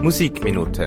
Musikminute.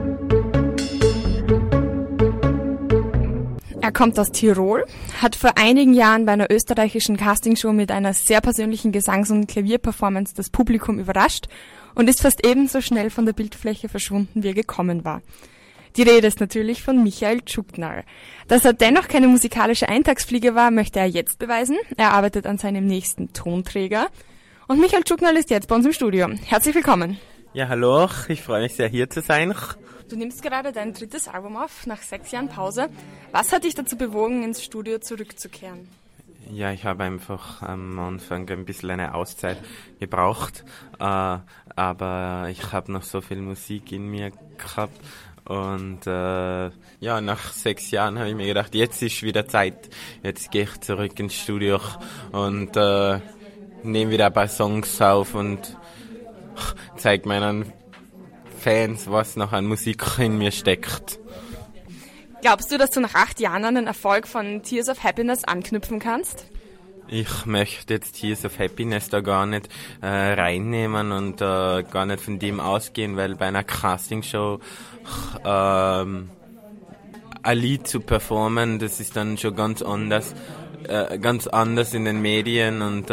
Er kommt aus Tirol, hat vor einigen Jahren bei einer österreichischen Castingshow mit einer sehr persönlichen Gesangs- und Klavierperformance das Publikum überrascht und ist fast ebenso schnell von der Bildfläche verschwunden, wie er gekommen war. Die Rede ist natürlich von Michael Tschugnal. Dass er dennoch keine musikalische Eintagsfliege war, möchte er jetzt beweisen. Er arbeitet an seinem nächsten Tonträger. Und Michael Tschugnal ist jetzt bei uns im Studio. Herzlich willkommen. Ja, hallo, ich freue mich sehr, hier zu sein. Du nimmst gerade dein drittes Album auf, nach 6 Jahren Pause. Was hat dich dazu bewogen, ins Studio zurückzukehren? Ja, ich habe einfach am Anfang ein bisschen eine Auszeit gebraucht, aber ich habe noch so viel Musik in mir gehabt und nach 6 Jahren habe ich mir gedacht, jetzt ist wieder Zeit, jetzt gehe ich zurück ins Studio und nehme wieder ein paar Songs auf und zeige meinen Fans, was noch an Musik in mir steckt. Glaubst du, dass du nach 8 Jahren an den Erfolg von Tears of Happiness anknüpfen kannst? Ich möchte jetzt Tears of Happiness da gar nicht reinnehmen und gar nicht von dem ausgehen, weil bei einer Castingshow ein Lied zu performen, das ist dann schon ganz anders in den Medien und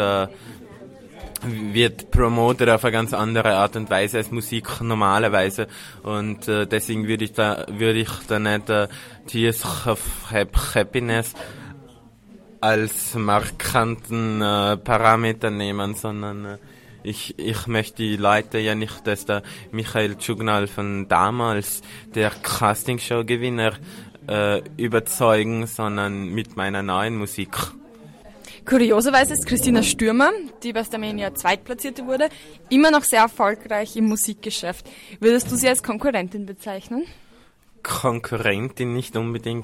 wird promotet auf eine ganz andere Art und Weise als Musik normalerweise und deswegen würde ich da nicht Tears of Happiness als markanten Parameter nehmen, sondern ich möchte die Leute ja nicht, dass der Michael Tschugnal von damals, der Castingshow-Gewinner, überzeugen, sondern mit meiner neuen Musik. Kurioserweise ist Christina Stürmer, die bei Starmania Zweitplatzierte wurde, immer noch sehr erfolgreich im Musikgeschäft. Würdest du sie als Konkurrentin bezeichnen? Konkurrentin nicht unbedingt.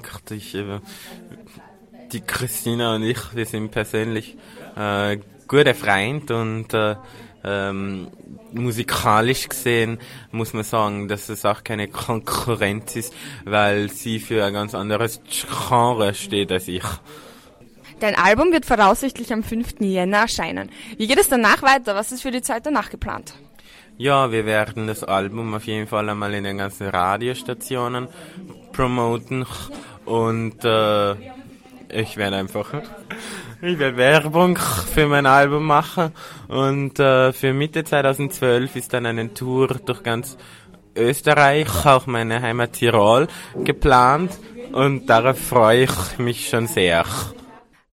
Die Christina und ich, wir sind persönlich gute Freunde und musikalisch gesehen muss man sagen, dass es auch keine Konkurrenz ist, weil sie für ein ganz anderes Genre steht als ich. Dein Album wird voraussichtlich am 5. Jänner erscheinen. Wie geht es danach weiter? Was ist für die Zeit danach geplant? Ja, wir werden das Album auf jeden Fall einmal in den ganzen Radiostationen promoten und ich werde Werbung für mein Album machen und für Mitte 2012 ist dann eine Tour durch ganz Österreich, auch meine Heimat Tirol, geplant und darauf freue ich mich schon sehr.